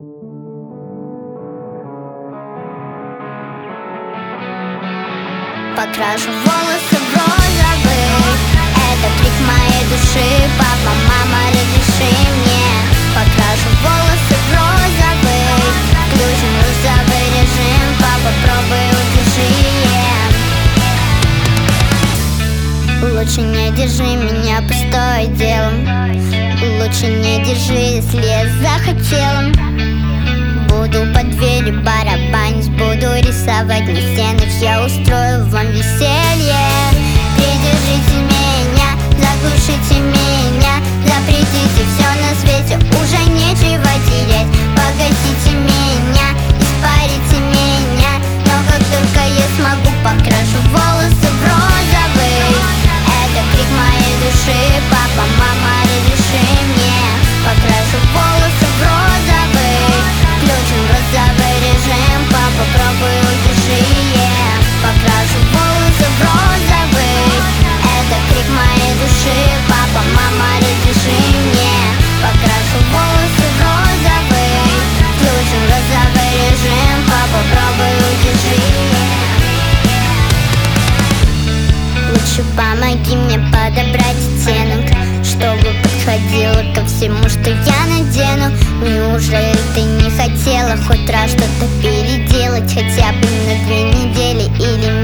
Покрашу волосы в розовый, это крик моей души. Папа, мама, разреши мне. Покрашу волосы в розовый, включим розовый режим. Папа, пробуй, удержи. Лучше не держи меня пустой делом. Лучше не держи, если я захотела. Буду под дверью барабанить, буду рисовать на стенах. Я устрою вам веселье. Придержите меня, заглушите меня, запретите все на свете, уже нечего терять. Погасите меня, испарите меня, но как только я смогу, покрашу волосы в розовый. Это крик моей души. Папа, мама, разреши мне. Покрашу волосы в розовый, включим розовый режим. Папа, пробуй, удержи. Покрашу волосы в розовый, это крик моей души. Папа, мама, разреши мне. Покрашу волосы в розовый, включим розовый режим. Папа, пробуй, удержи. Лучше помоги мне подобрать оттенок, чтобы подходило ко всему, что я надену. Неужели ты не хотела хоть раз что-то переделать, хотя бы на 2 недели или